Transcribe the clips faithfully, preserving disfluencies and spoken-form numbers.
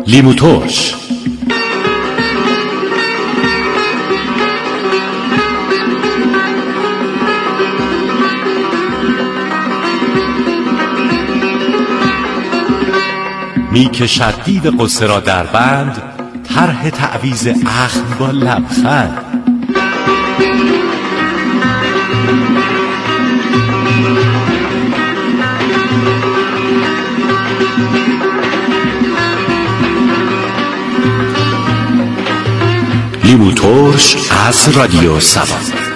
لیمو ترش. می کشد دیو قصه را در بند، طرح تعویذ اخم با لبخند. لیمو ترش از رادیو سبا.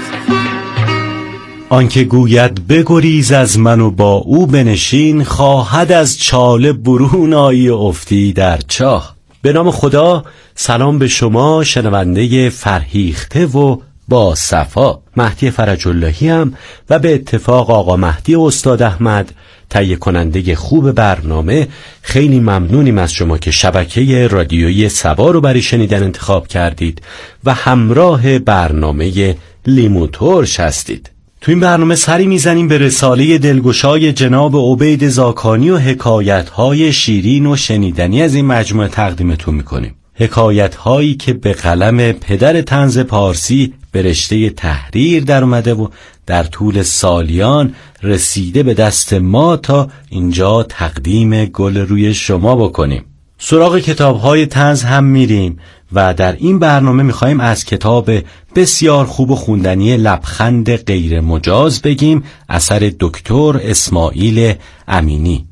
آنکه گوید بگریز از من و با او بنشین، خواهد از چاله برون آیی و افتی در چاه. به نام خدا. سلام به شما شنونده فرهیخته و با صفا. مهدی فرج اللهی هم و به اتفاق آقا مهدی استاد احمد تهیه کننده خوب برنامه. خیلی ممنونیم از شما که شبکه رادیویی سبا رو برای شنیدن انتخاب کردید و همراه برنامه لیمو ترش هستید. تو این برنامه سری میزنیم به رساله دلگشای جناب عبید زاکانی و حکایت‌های شیرین و شنیدنی از این مجموعه تقدیمتون میکنیم. حکایت‌هایی که به قلم پدر طنز پارسی به رشته تحریر در اومده و در طول سالیان رسیده به دست ما تا اینجا تقدیم گل روی شما بکنیم. سراغ کتاب‌های طنز هم میریم و در این برنامه میخوایم از کتاب بسیار خوب و خوندنی لبخند غیر مجاز بگیم، اثر دکتر اسماعیل امینی.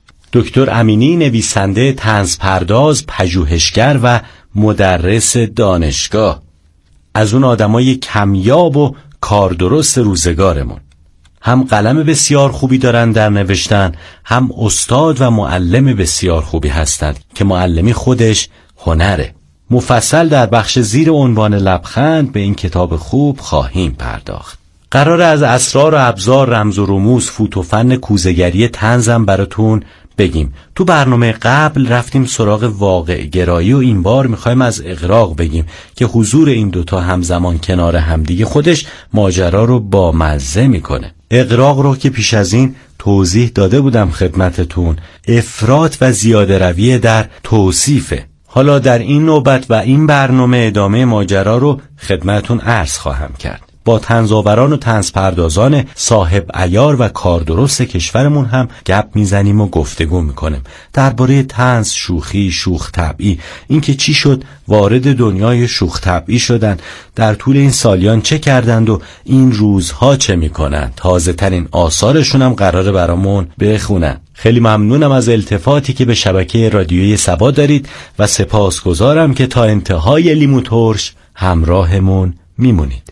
دکتر امینی نویسنده، طنز پرداز، پژوهشگر و مدرس دانشگاه، از اون آدمای کمیاب و کاردرست روزگارمون. هم قلم بسیار خوبی دارن در نوشتن، هم استاد و معلم بسیار خوبی هستند که معلمی خودش هنره. مفصل در بخش زیر عنوان لبخند به این کتاب خوب خواهیم پرداخت. قرار از اسرار و ابزار، رمز و رموز، فوت و فن کوزه‌گری طنزم براتون بگیم. تو برنامه قبل رفتیم سراغ واقع گرایی و این بار میخوایم از اغراق بگیم که حضور این دوتا همزمان کنار همدیگه خودش ماجرا رو بامزه میکنه. اغراق رو که پیش از این توضیح داده بودم خدمتتون، افراط و زیاده روی در توصیفه. حالا در این نوبت و این برنامه ادامه ماجرا رو خدمتتون عرض خواهم کرد. با طنزآوران و طنزپردازان صاحب عیار و کاردرست کشورمون هم گپ میزنیم و گفتگو میکنیم درباره طنز، شوخی، شوخ طبعی، اینکه چی شد وارد دنیای شوخ طبعی شدن، در طول این سالیان چه کردند و این روزها چه میکنند. تازه ترین آثارشون هم قراره برامون بخونن. خیلی ممنونم از التفاتی که به شبکه رادیویی سبا دارید و سپاسگزارم که تا انتهای لیمو ترش همراهمون میمونید.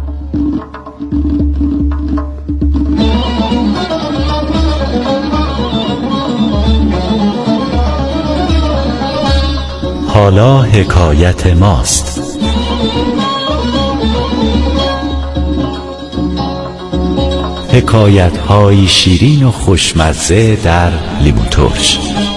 حالا حکایت ماست. حکایت های شیرین و خوشمزه در لیمو ترش.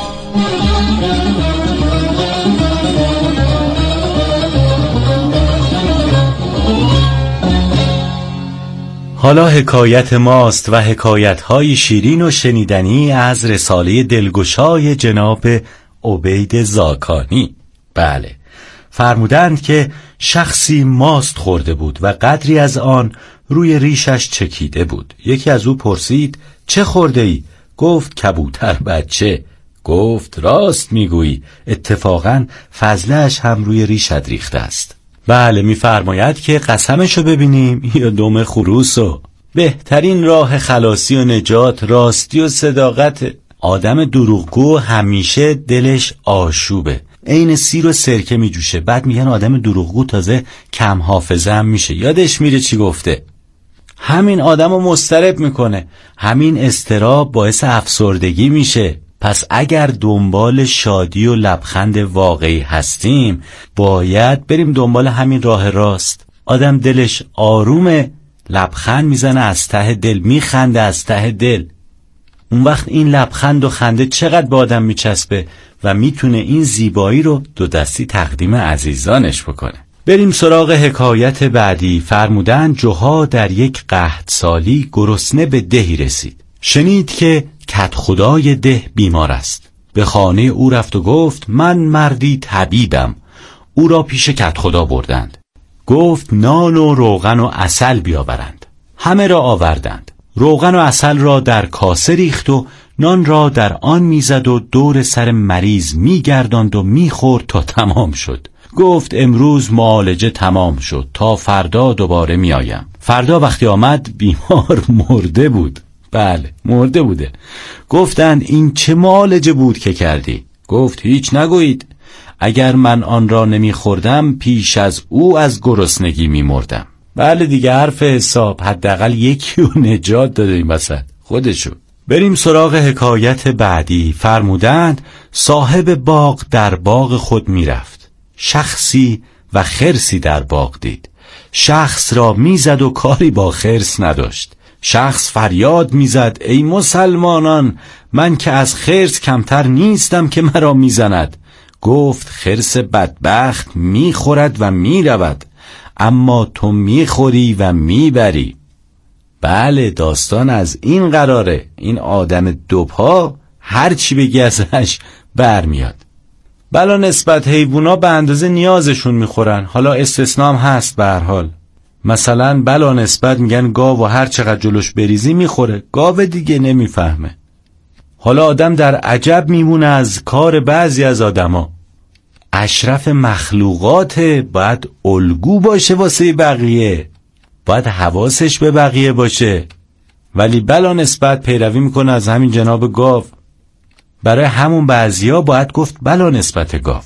حالا حکایت ماست و حکایت های شیرین و شنیدنی از رساله دلگشای جناب عبید زاکانی. بله، فرمودند که شخصی ماست خورده بود و قدری از آن روی ریشش چکیده بود. یکی از او پرسید چه خورده ای؟ گفت کبوتر بچه. گفت راست میگویی، اتفاقاً فضله‌اش هم روی ریشت ریخته است. بله، میفرماید که قسمشو ببینیم یا دم خروسو. بهترین راه خلاصی و نجات راستی و صداقت. آدم دروغگو همیشه دلش آشوبه، عین سیر و سرکه می جوشه. بعد میگن آدم دروغگو تازه کم حافظه هم میشه، یادش میره چی گفته. همین آدمو مضطرب میکنه، همین اضطراب باعث افسردگی میشه. پس اگر دنبال شادی و لبخند واقعی هستیم، باید بریم دنبال همین راه راست. آدم دلش آرومه، لبخند میزنه از ته دل، میخنده از ته دل. اون وقت این لبخند و خنده چقدر به آدم میچسبه و میتونه این زیبایی رو دو دستی تقدیم عزیزانش بکنه. بریم سراغ حکایت بعدی. فرمودن جوها در یک قحط سالی گرسنه به دهی رسید. شنید که کدخدای ده بیمار است. به خانه او رفت و گفت من مردی طبیبم. او را پیش کدخدا بردند. گفت نان و روغن و عسل بیاورند. همه را آوردند. روغن و عسل را در کاسه ریخت و نان را در آن میزد و دور سر مریض میگرداند و میخورد تا تمام شد. گفت امروز معالجه تمام شد، تا فردا دوباره میایم. فردا وقتی آمد بیمار مرده بود. بله مرده بوده. گفتند این چه معالجه بود که کردی؟ گفت هیچ نگویید. اگر من آن را نمیخوردم پیش از او از گرسنگی میمردم. بله دیگه حرف حساب، حداقل یکی رو نجات داده این وسط خودشو. بریم سراغ حکایت بعدی. فرمودند صاحب باغ در باغ خود میرفت. شخصی و خرسی در باغ دید. شخص را میزد و کاری با خرس نداشت. شخص فریاد میزد ای مسلمانان، من که از خرس کمتر نیستم که مرا میزند. گفت خرس بدبخت میخورد و میرود، اما تو میخوری و میبری. بله داستان از این قراره. این آدم دوپا هر چی بگی ازش برمیاد. بلا نسبت حیوونا به اندازه نیازشون میخورن، حالا استثناء هم هست به هر حال. مثلا بلا نسبت میگن گاو و هر چقدر جلوش بریزی میخوره، گاو دیگه نمیفهمه. حالا آدم در عجب میمونه از کار بعضی از آدما. اشرف مخلوقات باید الگو باشه واسه بقیه، باید حواسش به بقیه باشه، ولی بلا نسبت پیروی میکنه از همین جناب گاو. برای همون بعضیا باید گفت بلا نسبت گاو.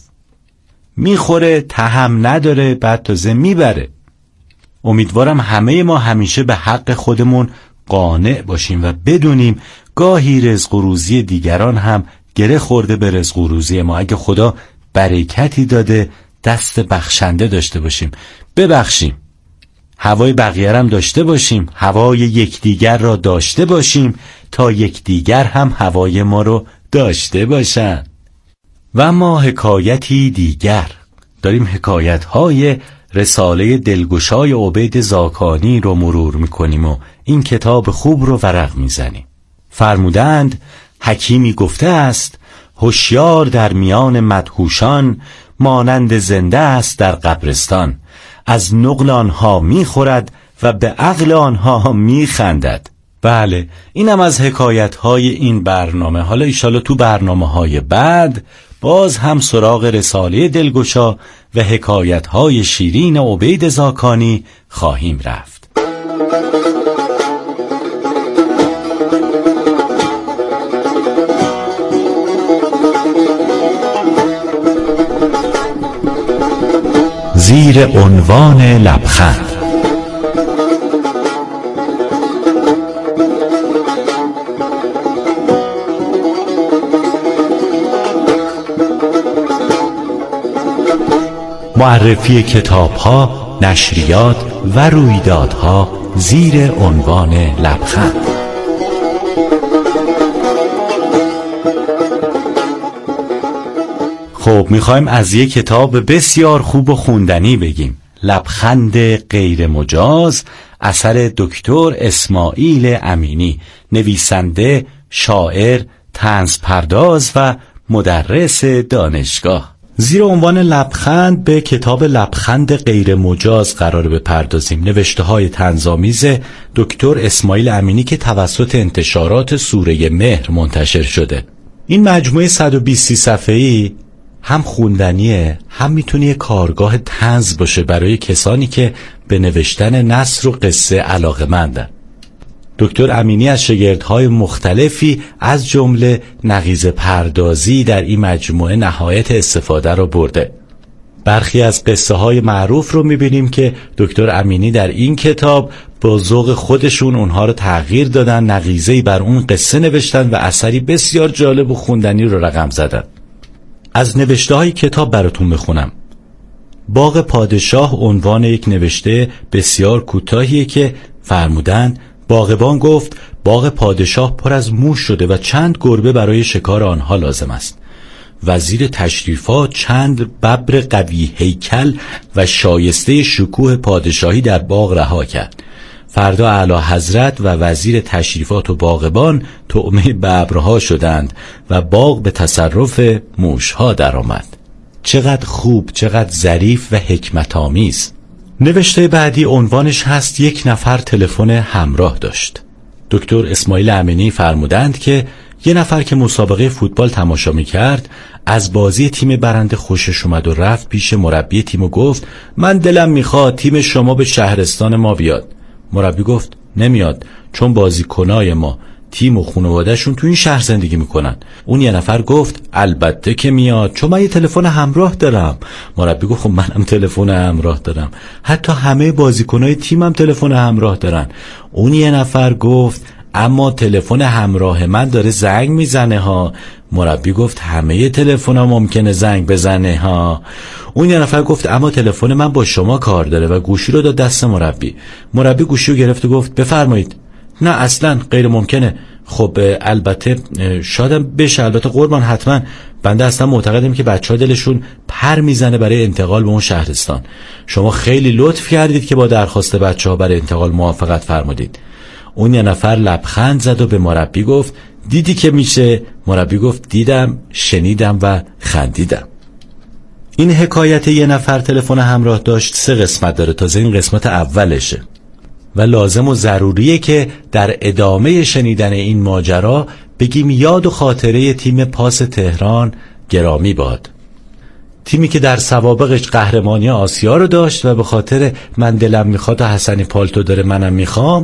میخوره، تهم نداره، بعد تازه میبره. امیدوارم همه ما همیشه به حق خودمون قانع باشیم و بدونیم گاهی رزق و روزی دیگران هم گره خورده به رزق و روزی ما. اگه خدا برکتی داده دست بخشنده داشته باشیم، ببخشیم. هوای بقیه هم داشته باشیم، هوای یکدیگر را داشته باشیم تا یکدیگر هم هوای ما رو داشته باشن. و اما حکایتی دیگر داریم. حکایت های رساله دلگشای عبید زاکانی رو مرور میکنیم و این کتاب خوب رو ورق میزنیم. فرمودند حکیمی گفته است هوشیار در میان مدهوشان مانند زنده است در قبرستان. از نقل آنها میخورد و به عقل آنها میخندد. بله اینم از حکایت های این برنامه. حالا ایشالا تو برنامه های بعد باز هم سراغ رساله دلگشا و حکایت های شیرین عبید زاکانی خواهیم رفت. زیر عنوان لبخند. معرفی کتاب‌ها، نشریات و رویدادها زیر عنوان لبخند. خب میخوایم از یک کتاب بسیار خوب و خوندنی بگیم. لبخند غیر مجاز، اثر دکتر اسماعیل امینی، نویسنده، شاعر، طنز پرداز و مدرس دانشگاه. زیر عنوان لبخند به کتاب لبخند غیر مجاز قرار بپردازیم. نوشته های طنزآمیز دکتر اسماعیل امینی که توسط انتشارات سوره مهر منتشر شده. این مجموعه صد و بیست صفحه‌ای هم خوندنیه، هم میتونه یه کارگاه طنز باشه برای کسانی که به نوشتن نثر و قصه علاقه‌مندن. دکتر امینی از شاگردهای مختلفی از جمله نقیضه پردازی در این مجموعه نهایت استفاده را برده. برخی از قصه های معروف رو میبینیم که دکتر امینی در این کتاب با ذوق خودشون اونها رو تغییر دادن، نقیضه‌ای بر اون قصه نوشتن و اثری بسیار جالب و خوندنی رو رقم زدن. از نوشته های کتاب براتون بخونم. باغ پادشاه عنوان یک نوشته بسیار کوتاهیه که فرمودند باغبان گفت باغ پادشاه پر از موش شده و چند گربه برای شکار آنها لازم است. وزیر تشریفات چند ببر قوی هیکل و شایسته شکوه پادشاهی در باغ رها کرد. فردا اعلی حضرت و وزیر تشریفات و باغبان طعمه ببرها شدند و باغ به تصرف موشها درآمد. چقدر خوب، چقدر ظریف و حکمت آمیز. نوشته بعدی عنوانش هست یک نفر تلفن همراه داشت. دکتر اسماعیل امینی فرمودند که یه نفر که مسابقه فوتبال تماشا می‌کرد از بازی تیم برنده خوشش اومد و رفت پیش مربی تیم و گفت من دلم میخواد تیم شما به شهرستان ما بیاد. مربی گفت نمیاد، چون بازیکنای ما تیم و خانواده‌شون تو این شهر زندگی میکنن. اون یه نفر گفت البته که میاد، چون من یه تلفن همراه دارم. مربی گفت خب منم تلفن همراه دارم، حتی همه بازیکنای تیمم تلفن همراه دارن. اون یه نفر گفت اما تلفن همراه من داره زنگ میزنه ها. مربی گفت همه تلفن‌ها ممکنه زنگ بزنه ها. اون یه نفر گفت اما تلفن من با شما کار داره و گوشی رو داد دست مربی. مربی گوشی رو گرفت و گفت بفرمایید. نه اصلا غیر ممکنه. خب البته شادم بشه، البته قربان حتما، بنده اصلا معتقدم که بچه‌ها دلشون پر میزنه برای انتقال به اون شهرستان. شما خیلی لطف کردید که با درخواست بچه‌ها برای انتقال موافقت فرمودید. اون یه نفر لبخند زد و به مربی گفت دیدی که میشه؟ مربی گفت دیدم، شنیدم و خندیدم. این حکایت یه نفر تلفن همراه داشت سه قسمت داره، تازه این قسمت اولشه و لازم و ضروریه که در ادامه شنیدن این ماجرا بگیم یاد و خاطره تیم پاس تهران گرامی باد. تیمی که در سوابقش قهرمانی آسیا رو داشت و به خاطر من دلم میخواد و حسنی پالتو داره منم میخوام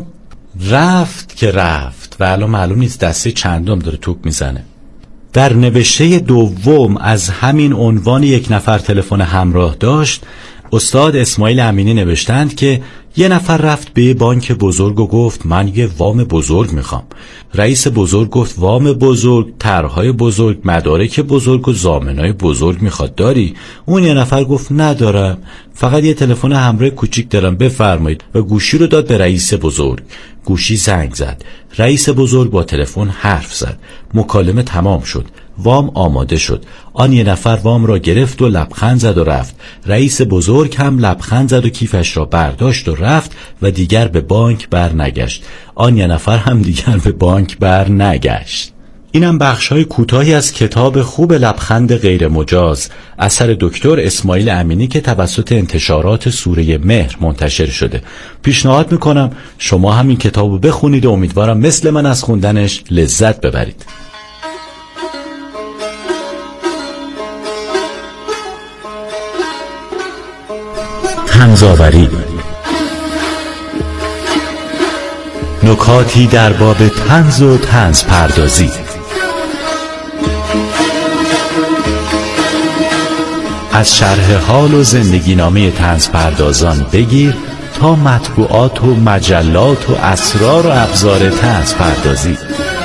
رفت که رفت و الان معلوم نیست دسته چندم داره توپ میزنه. در نوشته دوم از همین عنوان یک نفر تلفن همراه داشت استاد اسماعیل امینی نوشتند که یه نفر رفت به بانک بزرگ و گفت من یه وام بزرگ میخوام. رئیس بزرگ گفت وام بزرگ، طرحهای بزرگ، مدارک بزرگ و ضامنای بزرگ میخواد، داری؟ اون یه نفر گفت ندارم، فقط یه تلفن همراه کوچیک دارم، بفرمایید، و گوشی رو داد به رئیس بزرگ. گوشی زنگ زد. رئیس بزرگ با تلفن حرف زد. مکالمه تمام شد. وام آماده شد. آن یه نفر وام را گرفت و لبخند زد و رفت. رئیس بزرگ هم لبخند زد و کیفش را برداشت و رفت و دیگر به بانک بر نگشت. آن یه نفر هم دیگر به بانک بر نگشت. اینم بخش‌های کوتاهی از کتاب خوب لبخند غیر مجاز اثر دکتر اسماعیل امینی که توسط انتشارات سوره مهر منتشر شده. پیشنهاد میکنم شما هم این کتابو بخونید و امیدوارم مثل من از خوندنش لذت ببرید. طنزآوری، نکاتی در باب طنز و طنز پردازی. از شرح حال و زندگی نامه طنز پردازان بگیر تا مطبوعات و مجلات و اسرار و ابزار طنز پردازی.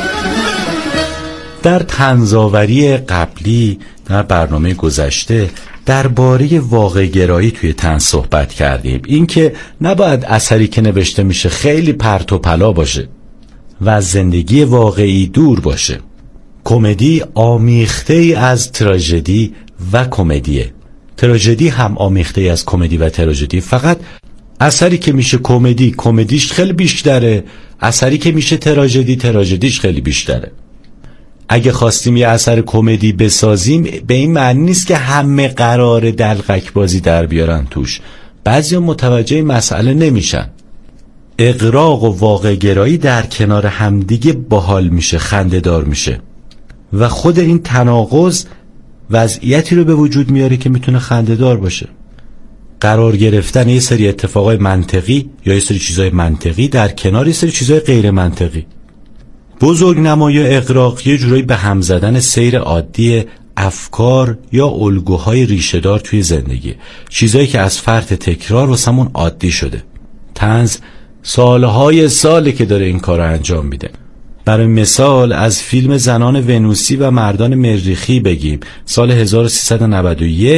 در طنزآوری قبلی در برنامه گذشته درباره واقع گرایی توی طنز صحبت کردیم، اینکه نباید اثری که نوشته میشه خیلی پرت و پلا باشه و از زندگی واقعی دور باشه. کمدی آمیخته ای از تراژدی و کمدیه. تراژدی هم آمیخته ای از کمدی و تراژدی، فقط اثری که میشه کمدی کمدیش خیلی بیشتره، اثری که میشه تراژدی تراژدیش خیلی بیشتره. اگه خواستیم یه اثر کمدی بسازیم به این معنی نیست که همه قراره دلقک بازی در بیارن توش. بعضیا متوجه مسئله نمیشن. اغراق و واقع گرایی در کنار همدیگه باحال میشه، خنده‌دار میشه و خود این تناقض وضعیتی رو به وجود میاره که میتونه خنده‌دار باشه. قرار گرفتن یه سری اتفاقای منطقی یا یه سری چیزای منطقی در کنار یه سری چیزای غیر منطقی. بزرگ نمایی و اغراق یه جورایی به هم زدن سیر عادی افکار یا الگوهای ریشه‌دار توی زندگی، چیزایی که از فرط تکرار واسمون عادی شده. طنز سالهای ساله که داره این کار رو انجام میده. برای مثال از فیلم زنان ونوسی و مردان مریخی بگیم، سال هزار و سیصد و نود و یک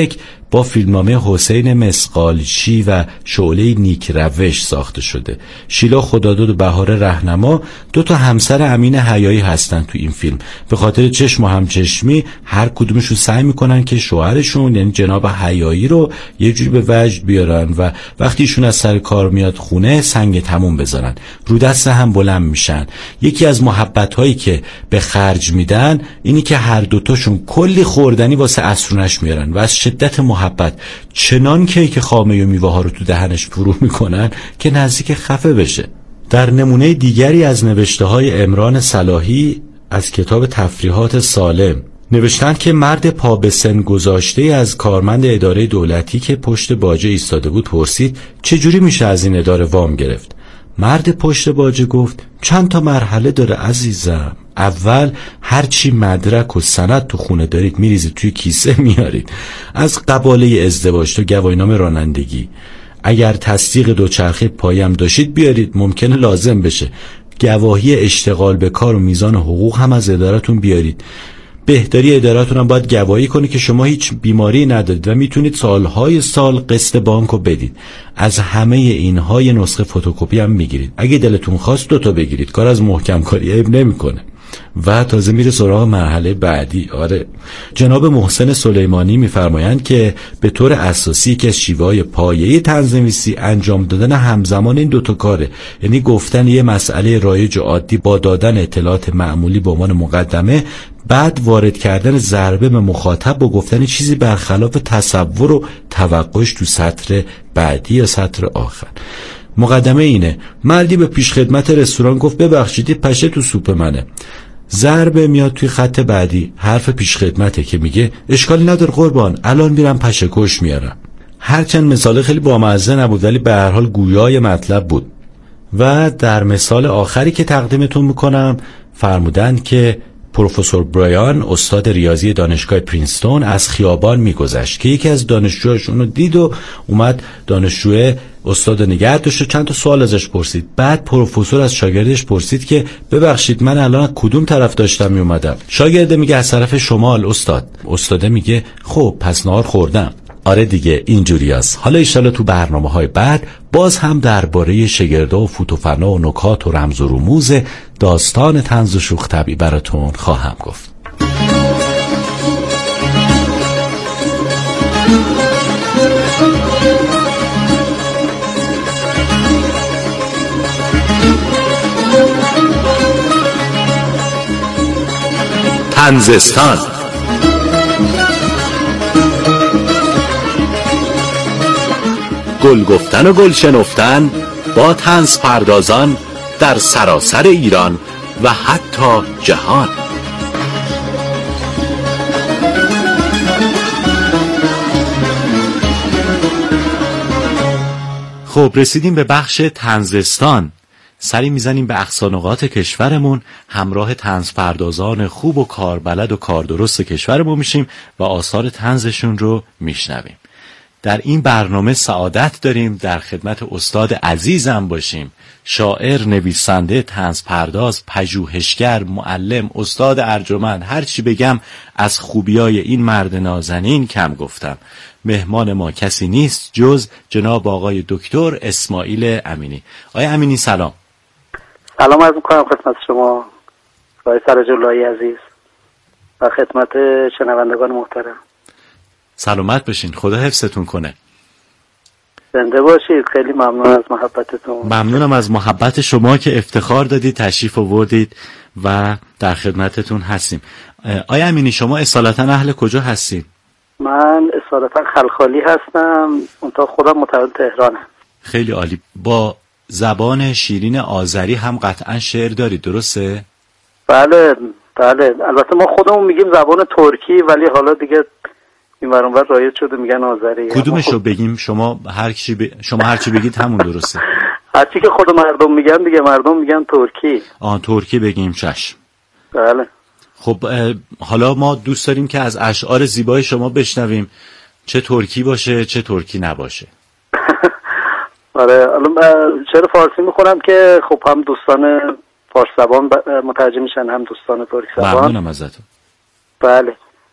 با فیلمنامه حسین مسقالچی و شعله نیک روش ساخته شده. شیلا خداداد و بهار رهنما دو تا همسر امین حیایی هستن تو این فیلم. به خاطر چشم و همچشمی هر کدومشون سعی میکنن که شوهرشون یعنی جناب حیایی رو یه جوری به وجد بیارن و وقتی ایشون از سر کار میاد خونه سنگ تموم بذارن، رو دست هم بلند میشن. یکی از محبت هایی که به خرج میدن اینی که هر دوتاشون کلی خوردنی واسه عصرونش میارن و از شدت محبت چنان کیک خامه و میوه ها رو تو دهنش فرو میکنن که نزدیک خفه بشه. در نمونه دیگری از نوشته های عمران صلاحی از کتاب تفریحات سالم نوشتند که مرد پا به سن گذاشته از کارمند اداره دولتی که پشت باجه ایستاده بود پرسید چجوری میشه از این اداره وام گرفت؟ مرد پشت باجه گفت چند تا مرحله داره عزیزم. اول هرچی مدرک و سند تو خونه دارید میریزید توی کیسه میارید. از قباله ازدواج تا گواهینامه رانندگی، اگر تصدیق دوچرخه پایم داشتید بیارید، ممکنه لازم بشه. گواهی اشتغال به کار و میزان حقوق هم از ادارتون بیارید. بهداری ادارتون هم باید گواهی کنه که شما هیچ بیماری ندارید و میتونید سالهای سال قسط بانکو بدید. از همه اینها یه نسخه فتوکپی هم میگیرید. اگه دلتون خواست دوتا بگیرید، کار از محکم کاری عیب نمیکنه. و تازه میره سراغ مرحله بعدی. آره، جناب محسن سلیمانی میفرمایند که به طور اساسی که شیوه‌های پایه‌ای طنزنویسی انجام دادن همزمان این دوتا کاره، یعنی گفتن یه مسئله رایج و عادی با دادن اطلاعات معمولی به عنوان مقدمه، بعد وارد کردن ضربه به مخاطب با گفتن چیزی برخلاف تصور و توقعش تو سطر بعدی یا سطر آخر. مقدمه اینه: مردی به پیشخدمت رستوران گفت ببخشید پشه تو سوپ منه. ضربه میاد توی خط بعدی، حرف پیشخدمته که میگه اشکالی نداره قربان، الان میرم پشه کش میارم. هرچند مثال خیلی بامزه نبود ولی به هر حال گویای مطلب بود. و در مثال آخری که تقدیمتون میکنم فرمودن که پروفسور برایان استاد ریاضی دانشگاه پرینستون از خیابان میگذشت که یکی از دانشجوهاش اونو دید و اومد دانشجوه استاد نگه داشت و چند تا سوال ازش پرسید. بعد پروفسور از شاگردش پرسید که ببخشید من الان کدوم طرف داشتم می اومدم؟ شاگرده میگه از طرف شمال استاد. استاده میگه خب پس نهار خوردم. آره دیگه اینجوری است. حالا ایشالا تو برنامه‌های بعد باز هم درباره شگردا و فوتوفنا و نکات و رمز و رموز داستان طنز و شوخ طبعی براتون خواهم گفت. طنزستان. گل گفتن و گل شنفتن با طنز پردازان در سراسر ایران و حتی جهان. خب رسیدیم به بخش طنزستان. سری میزنیم به اقصانقاط کشورمون، همراه طنز پردازان خوب و کاربلد و کاردرست کشورمون میشیم و آثار طنزشون رو میشنویم. در این برنامه سعادت داریم در خدمت استاد عزیزم باشیم، شاعر، نویسنده، طنز پرداز، پژوهشگر، معلم، استاد ارجمند. هر چی بگم از خوبیای این مرد نازنین کم گفتم. مهمان ما کسی نیست جز جناب آقای دکتر اسماعیل امینی. آقای امینی سلام. سلام عرض می‌کنم خدمت شما آقای سراج‌اللهی عزیز و خدمت شنوندگان محترم. سلامت باشین، خدا حفظتون کنه. زنده باشید. خیلی ممنون از محبتتون. ممنونم از محبت شما که افتخار دادید تشریف آوردید و در خدمتتون هستیم. آقای امینی شما اصالتا اهل کجا هستید؟ من اصالتا خلخالی هستم، منتها خودم متولد تهرانم. خیلی عالی. با زبان شیرین آذری هم قطعا شعر دارید درسته؟ بله بله، البته ما خودمون میگیم زبان ترکی ولی حالا دیگه این ور اون ور رایج شده میگن آذری. کدومشو بگیم؟ شما هر چی ب... شما هر چی بگید همون درسته. هر چی که خود مردم میگن دیگه، مردم میگن ترکی. آن ترکی بگیم چشم. بله. خب حالا ما دوست داریم که از اشعار زیبای شما بشنویم، چه ترکی باشه چه ترکی نباشه. آره، الان شعر فارسی میخونم که خب هم دوستان فارس زبان مترجم میشن هم دوستان ترک زبان. ممنونم ازتون. بله.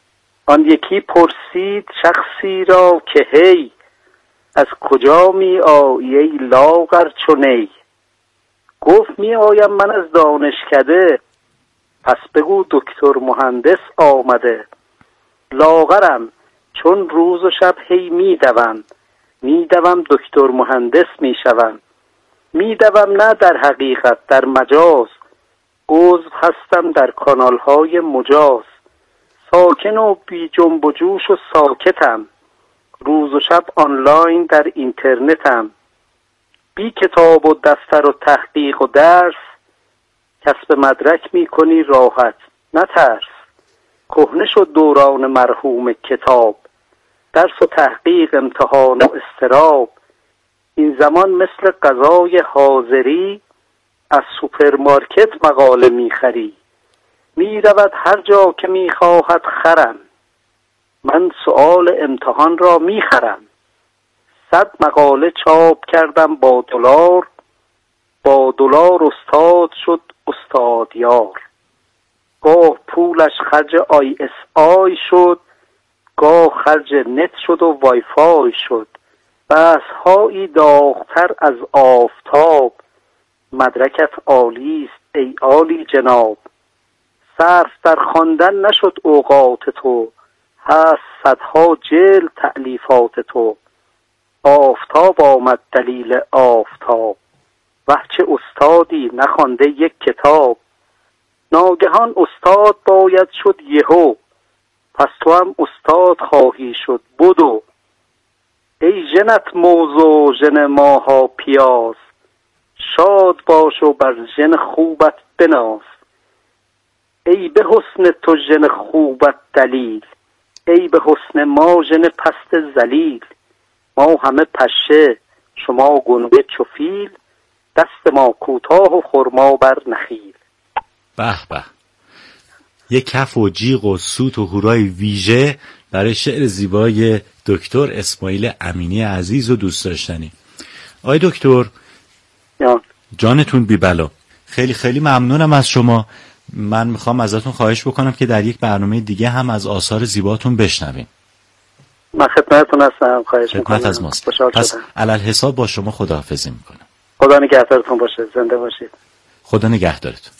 آن یکی پرسید شخصی را که هی، از کجا می آیی ای لاغر چو نی؟ گفت می آیم من از دانشکده، پس بگو دکتر مهندس آمده. لاغرم چون روز و شب هی می دوم، می دوم دکتر مهندس می شوم. می دوم نه در حقیقت در مجاز، عضو هستم در کانال های مجاز. ساکن و بی جنب و جوش و ساکتم، روز و شب آنلاین در اینترنتم. بی کتاب و دفتر و تحقیق و درس، کسب مدرک می کنی راحت نترس. کهنه شد دوران مرحوم کتاب، درس و تحقیق امتحان و استراب. این زمان مثل غذای حاضری، از سوپرمارکت مقاله می خری. می رود هر جا که می خواهد خرم، من سؤال امتحان را می خرم. صد مقاله چاپ کردم با دلار، با دلار استاد شد استادیار. گاه پولش خرج آی اس آی شد، گاه خرج نت شد و وای فای شد. بس هایی داغتر از آفتاب، مدرکت عالی است ای عالی جناب. صرف در خواندن نشد اوقات تو، هست صدها جلد تألیفات تو. آفتاب آمد دلیل آفتاب، وه چه استادی نخوانده یک کتاب. ناگهان استاد باید شد یهو، پس تو هم استاد خواهی شد بدو. ای ژنت موزو ژن ماها پیاز، شاد باش و بر ژن خوبت بناز. ای به حسن تو ژن خوبت دلیل، ای به حسن ما ژن پست ذلیل. ما همه پشه شما گنده چو فیل، دست ما کوتاه و خرما بر نخیل. به به، یک کف و جیغ و سوت و هورای ویژه برای شعر زیبای دکتر اسماعیل امینی عزیز و دوست داشتنی. آقای دکتر جان. جانتون بی بلا، خیلی خیلی ممنونم از شما. من میخوام ازتون خواهش بکنم که در یک برنامه دیگه هم از آثار زیباتون بشنویم. من خدمتتون هستم، خواهش میکنم. خدمت از ماست. پس علل حساب با شما خداحافظی میکنم. خدا نگهدارتون باشه، زنده باشید. خدا نگهدارتون.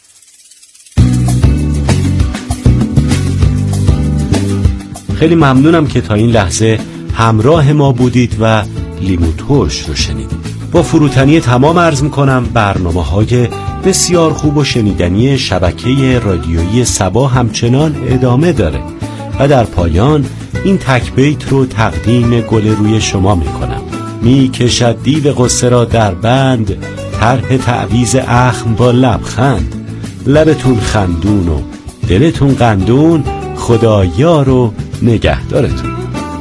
خیلی ممنونم که تا این لحظه همراه ما بودید و لیمو ترش رو شنیدید. با فروتنی تمام عرض میکنم برنامه‌های بسیار خوب و شنیدنی شبکه رادیویی صبا همچنان ادامه داره و در پایان این تک بیت رو تقدیم گل روی شما میکنم. می کشد دیو قصه را در بند، طرح تعویض اخم با لبخند. لبتون خندون و دلتون قندون، خدایار و نگهدارتون.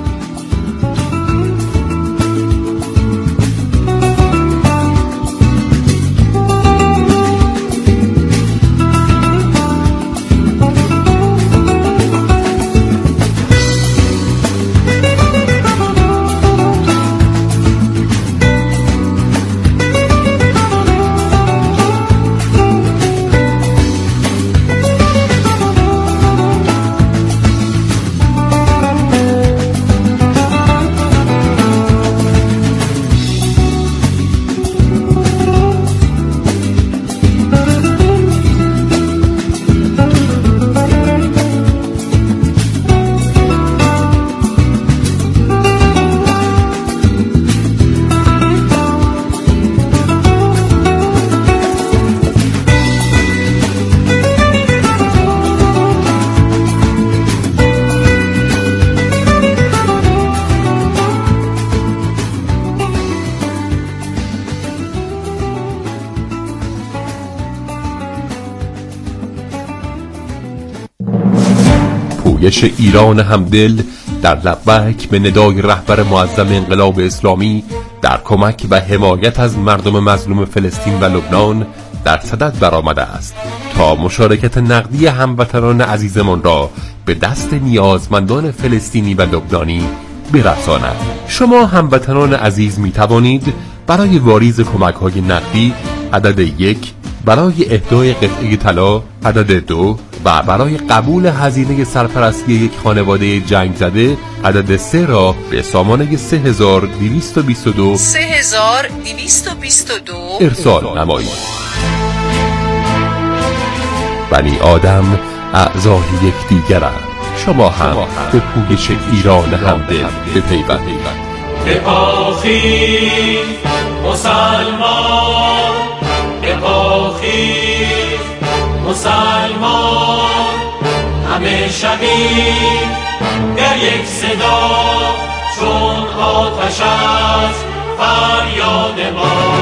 پویش ایران همدل در لبک به ندای رهبر معظم انقلاب اسلامی در کمک و حمایت از مردم مظلوم فلسطین و لبنان در صدد برآمده است تا مشارکت نقدی هموطنان عزیزمان را به دست نیازمندان فلسطینی و لبنانی برساند. شما هموطنان عزیز می توانید برای واریز کمک های نقدی عدد یک برای اهدای قطعه طلا عدد دو و برای قبول هزینه سرپرستی یک خانواده جنگ زده عدد سه را به سامانه سه هزار دویست و بیست و دو سه هزار دویست و بیست و دو ارسال نمایید. بنی آدم اعضای یکدیگرند. شما هم به پویش ایران همدل بپیوندید. بپاخیز مسلمان، بپاخیز مسلمان، همه شویم در یک صدا، چون آتش از فریاد ما.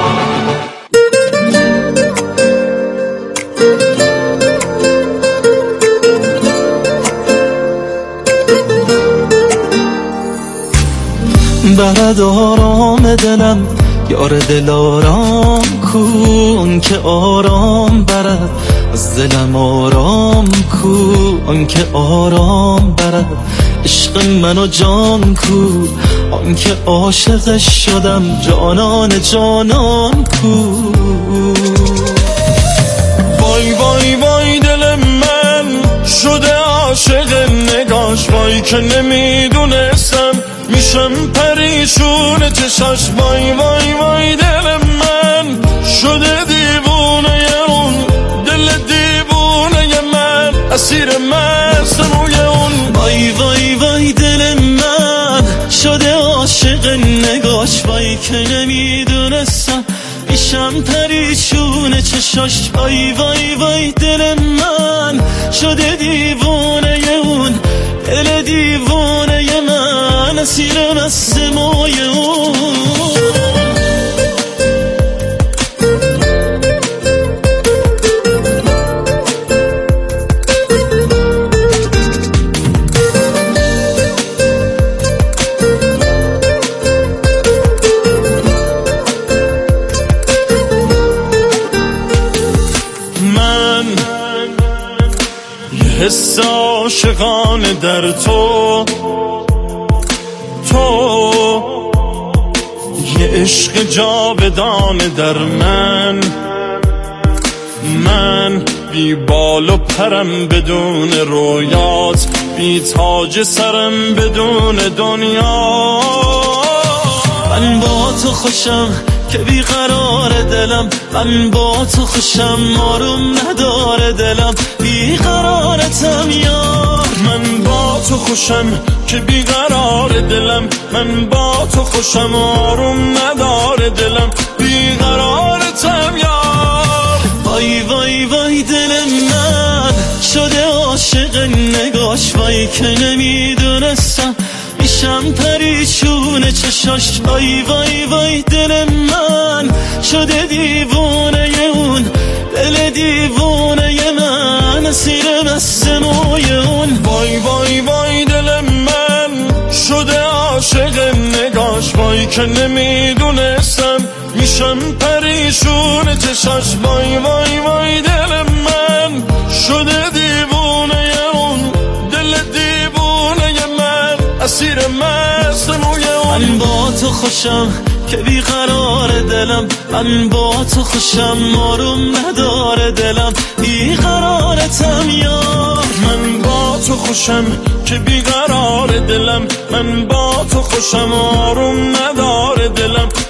برد آرام دلم یار دل آرام کن که آرام برد از دلم آرام کن که آرام برد عشق من و جان کو آن که عاشقش شدم جانان جانان کو. وای وای وای دل من شده عاشق نگاش، وای که نمیدونستم میشم پریشون چشاش. وای وای وای دل من شده دیوونه اون، دل دیوونه من اسیر مست موی اون. وای وای وای دل من شده عاشق نگاش، وای که نمیدونستم میشم پریشون چشاش. وای وای وای دل من شده دیوونه اون، دل دیوونه من اسیر مست موی اون. من یه حس عاشقانه در تو، تو یه عشق جاودانه در من. من بی بال و پرم بدون رویات، بی تاج سرم بدون دنیا. من با تو خوشم که بی قرار دلم، من با تو خوشم آروم نداره دلم، بی قرارتم یار. من با تو خوشم که بی قرار دلم، من با تو خوشم آروم نداره دلم، بی قرارتم یار. وای وای وای دل من شده عاشق نگاش، وای که نمیدونستم میشم پریشون چشاش. وای وای وای دل من شده دیوونه اون، دل دیوونه من اسیر مست موی اون. وای وای وای دل من شده عاشق نگاش، وای که نمیدونستم میشم پریشون چشاش. وای وای وای دل من شده دیوونه اون، دل دیوونه من اسیر مست موی اون. من با تو خوشم که بی قرار دلم، من با تو خوشم آروم نداره دلم، بی قرارتم یار. من با تو خوشم که بی قرار دلم، من با تو خوشم آروم نداره دلم،